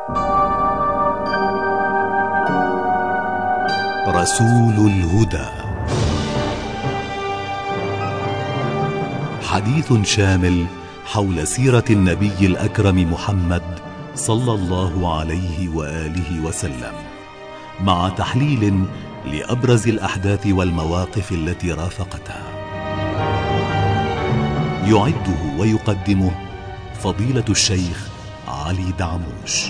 رسول الهدى، حديث شامل حول سيرة النبي الأكرم محمد صلى الله عليه وآله وسلم، مع تحليل لأبرز الأحداث والمواقف التي رافقتها. يعده ويقدمه فضيلة الشيخ علي دعموش.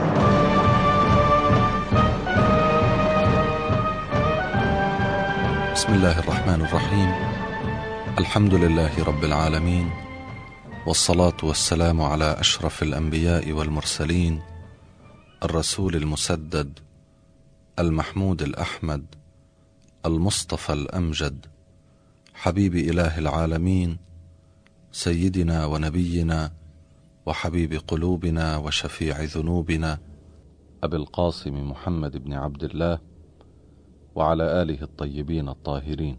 بسم الله الرحمن الرحيم. الحمد لله رب العالمين، والصلاة والسلام على أشرف الأنبياء والمرسلين، الرسول المسدد، المحمود الأحمد، المصطفى الأمجد، حبيب إله العالمين، سيدنا ونبينا وحبيب قلوبنا وشفيع ذنوبنا، أبي القاسم محمد بن عبد الله، وعلى آله الطيبين الطاهرين.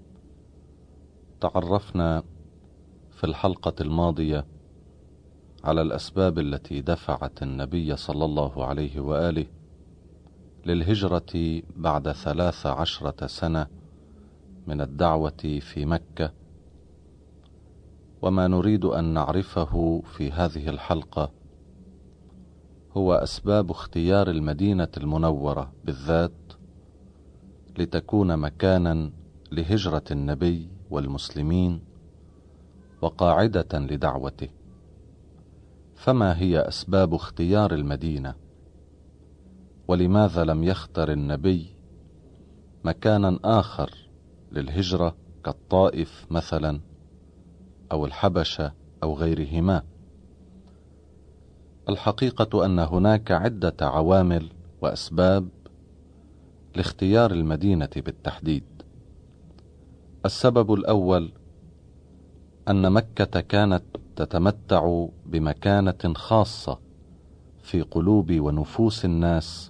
تعرفنا في الحلقة الماضية على الأسباب التي دفعت النبي صلى الله عليه وآله للهجرة بعد 13 سنة من الدعوة في مكة، وما نريد أن نعرفه في هذه الحلقة هو أسباب اختيار المدينة المنورة بالذات لتكون مكانا لهجرة النبي والمسلمين وقاعدة لدعوته. فما هي أسباب اختيار المدينة؟ ولماذا لم يختر النبي مكانا آخر للهجرة كالطائف مثلا أو الحبشة أو غيرهما؟ الحقيقة أن هناك عدة عوامل وأسباب لاختيار المدينة بالتحديد. السبب الأول أن مكة كانت تتمتع بمكانة خاصة في قلوب ونفوس الناس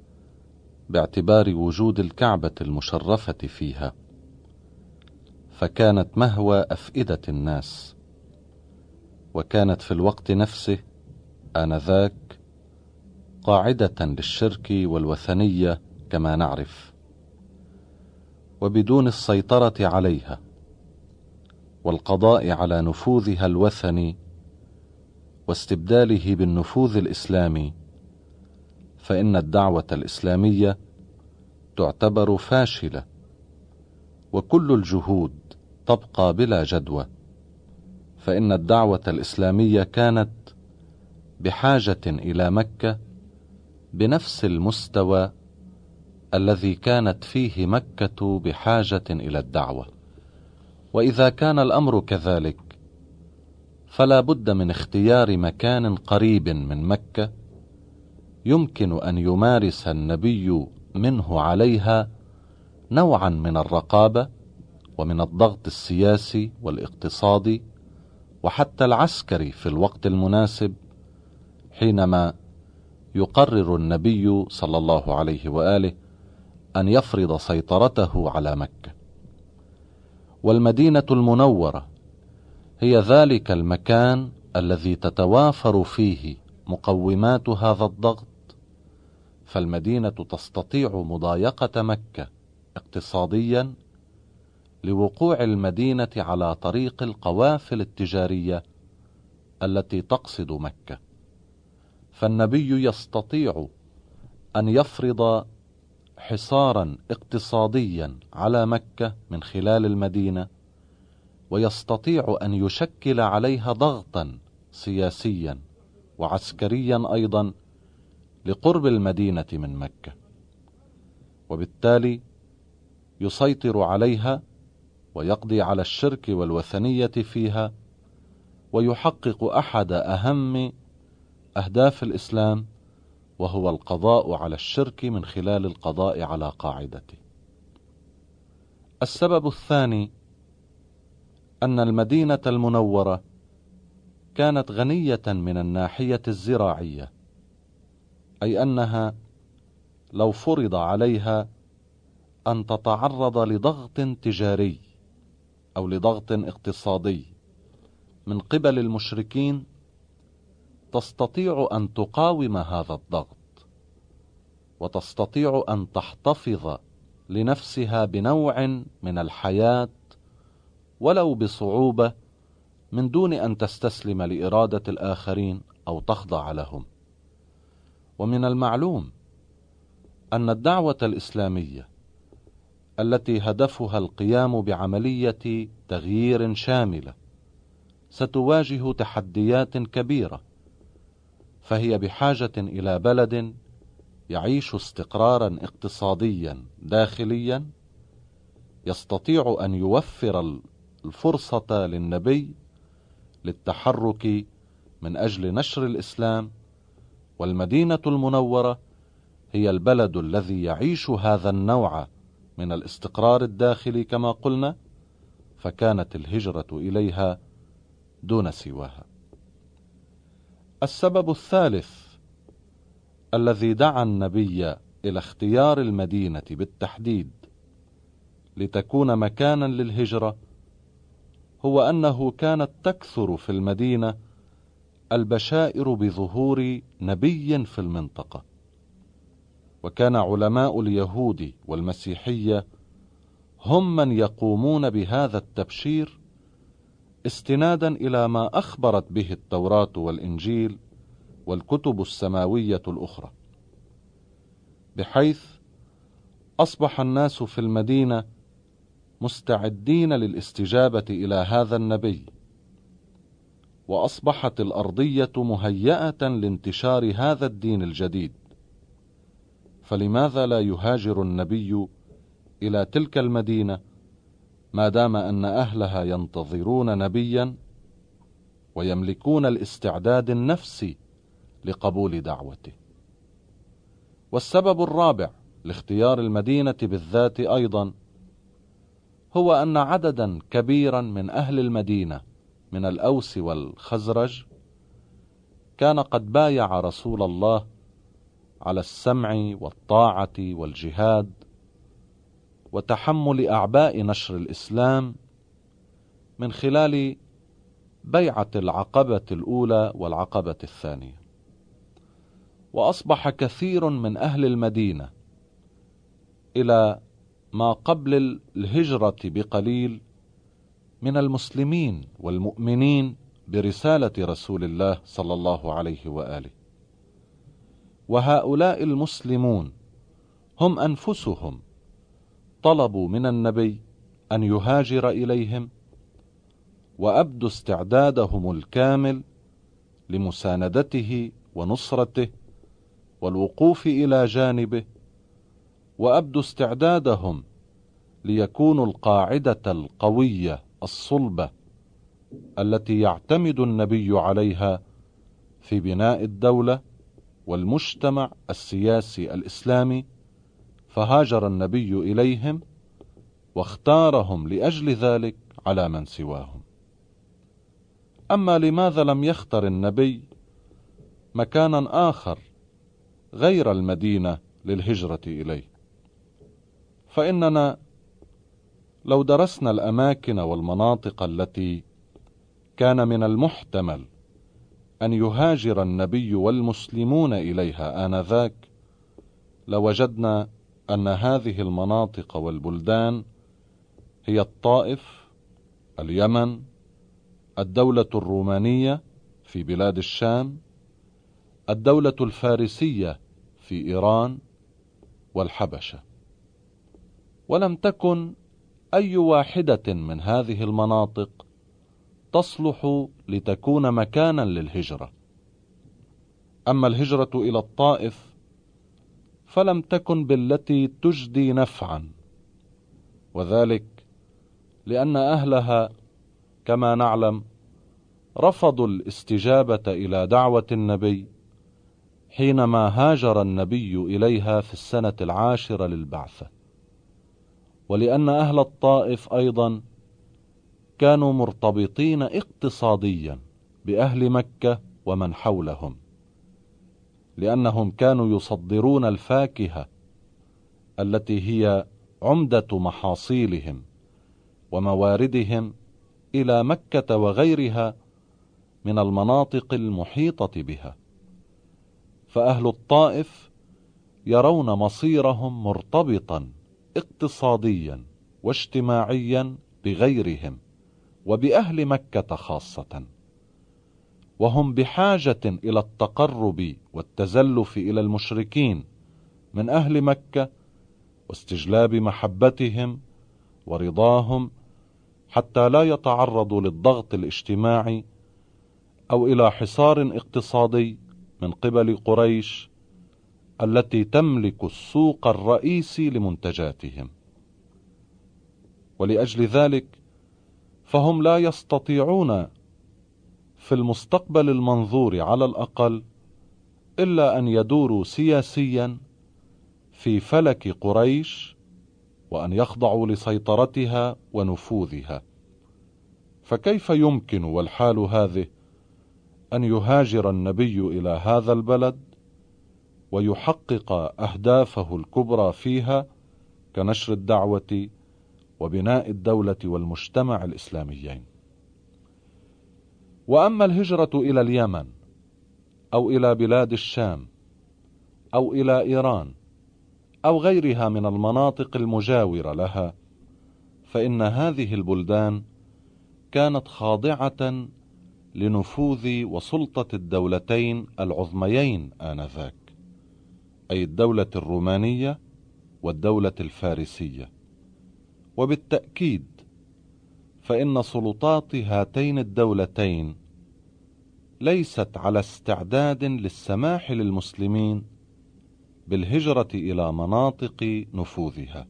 باعتبار وجود الكعبة المشرفة فيها، فكانت مهوى أفئدة الناس، وكانت في الوقت نفسه آنذاك قاعدة للشرك والوثنية كما نعرف، وبدون السيطرة عليها والقضاء على نفوذها الوثني واستبداله بالنفوذ الإسلامي، فإن الدعوة الإسلامية تعتبر فاشلة، وكل الجهود تبقى بلا جدوى، فإن الدعوة الإسلامية كانت بحاجة إلى مكة بنفس المستوى الذي كانت فيه مكة بحاجة إلى الدعوة. وإذا كان الأمر كذلك فلا بد من اختيار مكان قريب من مكة يمكن أن يمارس النبي منه عليها نوعا من الرقابة ومن الضغط السياسي والاقتصادي وحتى العسكري في الوقت المناسب، حينما يقرر النبي صلى الله عليه وآله أن يفرض سيطرته على مكة. والمدينة المنورة هي ذلك المكان الذي تتوافر فيه مقومات هذا الضغط، فالمدينة تستطيع مضايقة مكة اقتصاديا لوقوع المدينة على طريق القوافل التجارية التي تقصد مكة، فالنبي يستطيع أن يفرض حصارا اقتصاديا على مكة من خلال المدينة، ويستطيع أن يشكل عليها ضغطا سياسيا وعسكريا أيضا لقرب المدينة من مكة، وبالتالي يسيطر عليها ويقضي على الشرك والوثنية فيها، ويحقق أحد أهم أهداف الإسلام، وهو القضاء على الشرك من خلال القضاء على قاعدته. السبب الثاني أن المدينة المنورة كانت غنية من الناحية الزراعية، أي أنها لو فرض عليها أن تتعرض لضغط تجاري أو لضغط اقتصادي من قبل المشركين تستطيع أن تقاوم هذا الضغط، وتستطيع أن تحتفظ لنفسها بنوع من الحياة ولو بصعوبة، من دون أن تستسلم لإرادة الآخرين أو تخضع لهم. ومن المعلوم أن الدعوة الإسلامية التي هدفها القيام بعملية تغيير شاملة ستواجه تحديات كبيرة، فهي بحاجة إلى بلد يعيش استقرارا اقتصاديا داخليا، يستطيع أن يوفر الفرصة للنبي للتحرك من أجل نشر الإسلام، والمدينة المنورة هي البلد الذي يعيش هذا النوع من الاستقرار الداخلي كما قلنا، فكانت الهجرة إليها دون سواها. السبب الثالث الذي دعا النبي إلى اختيار المدينة بالتحديد لتكون مكانا للهجرة هو أنه كانت تكثر في المدينة البشائر بظهور نبي في المنطقة، وكان علماء اليهود والمسيحية هم من يقومون بهذا التبشير استنادا إلى ما أخبرت به التوراة والإنجيل والكتب السماوية الأخرى، بحيث أصبح الناس في المدينة مستعدين للاستجابة إلى هذا النبي، وأصبحت الأرضية مهيئة لانتشار هذا الدين الجديد. فلماذا لا يهاجر النبي إلى تلك المدينة ما دام أن أهلها ينتظرون نبيا ويملكون الاستعداد النفسي لقبول دعوته؟ والسبب الرابع لاختيار المدينة بالذات أيضا هو أن عددا كبيرا من أهل المدينة من الأوس والخزرج كان قد بايع رسول الله على السمع والطاعة والجهاد وتحمل أعباء نشر الإسلام من خلال بيعة العقبة الأولى والعقبة الثانية. وأصبح كثير من أهل المدينة إلى ما قبل الهجرة بقليل من المسلمين والمؤمنين برسالة رسول الله صلى الله عليه وآله، وهؤلاء المسلمون هم أنفسهم طلبوا من النبي أن يهاجر إليهم، وأبدوا استعدادهم الكامل لمساندته ونصرته والوقوف إلى جانبه، وأبدوا استعدادهم ليكونوا القاعدة القوية الصلبة التي يعتمد النبي عليها في بناء الدولة والمجتمع السياسي الإسلامي. فهاجر النبي إليهم واختارهم لأجل ذلك على من سواهم. أما لماذا لم يختر النبي مكانا آخر غير المدينة للهجرة إليه؟ فإننا لو درسنا الأماكن والمناطق التي كان من المحتمل أن يهاجر النبي والمسلمون إليها آنذاك، لوجدنا أن هذه المناطق والبلدان هي الطائف، اليمن، الدولة الرومانية في بلاد الشام، الدولة الفارسية في إيران، والحبشة. ولم تكن أي واحدة من هذه المناطق تصلح لتكون مكانا للهجرة. أما الهجرة إلى الطائف فلم تكن بالتي تجدي نفعا، وذلك لأن أهلها كما نعلم رفضوا الاستجابة إلى دعوة النبي حينما هاجر النبي إليها في السنة 10 للبعثة، ولأن أهل الطائف أيضا كانوا مرتبطين اقتصاديا بأهل مكة ومن حولهم، لأنهم كانوا يصدرون الفاكهة التي هي عمدة محاصيلهم ومواردهم إلى مكة وغيرها من المناطق المحيطة بها، فأهل الطائف يرون مصيرهم مرتبطا اقتصاديا واجتماعيا بغيرهم وبأهل مكة خاصة، وهم بحاجة إلى التقرب والتزلف إلى المشركين من أهل مكة واستجلاب محبتهم ورضاهم، حتى لا يتعرضوا للضغط الاجتماعي أو إلى حصار اقتصادي من قبل قريش التي تملك السوق الرئيسي لمنتجاتهم. ولأجل ذلك فهم لا يستطيعون في المستقبل المنظور على الأقل إلا أن يدوروا سياسيا في فلك قريش وأن يخضعوا لسيطرتها ونفوذها. فكيف يمكن والحال هذه أن يهاجر النبي إلى هذا البلد ويحقق أهدافه الكبرى فيها كنشر الدعوة وبناء الدولة والمجتمع الإسلاميين؟ وأما الهجرة إلى اليمن أو إلى بلاد الشام أو إلى إيران أو غيرها من المناطق المجاورة لها، فإن هذه البلدان كانت خاضعة لنفوذ وسلطة الدولتين العظميين آنذاك، أي الدولة الرومانية والدولة الفارسية. وبالتأكيد فإن سلطات هاتين الدولتين ليست على استعداد للسماح للمسلمين بالهجرة إلى مناطق نفوذها.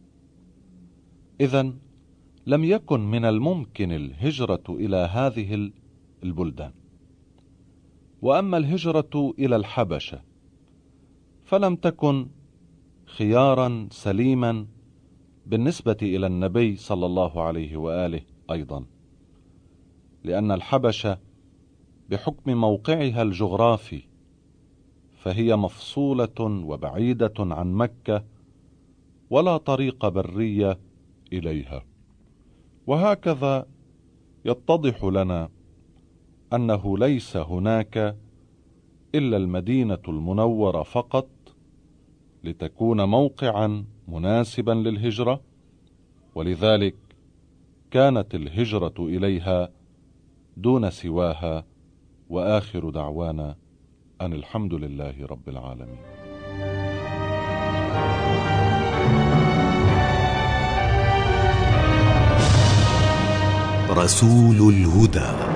إذن لم يكن من الممكن الهجرة إلى هذه البلدان. وأما الهجرة إلى الحبشة فلم تكن خيارا سليما بالنسبة إلى النبي صلى الله عليه وآله أيضا، لأن الحبشة بحكم موقعها الجغرافي فهي مفصولة وبعيدة عن مكة ولا طريق برية إليها. وهكذا يتضح لنا أنه ليس هناك إلا المدينة المنورة فقط لتكون موقعا مناسبا للهجرة، ولذلك كانت الهجرة إليها دون سواها. وآخر دعوانا أن الحمد لله رب العالمين. رسول الهدى.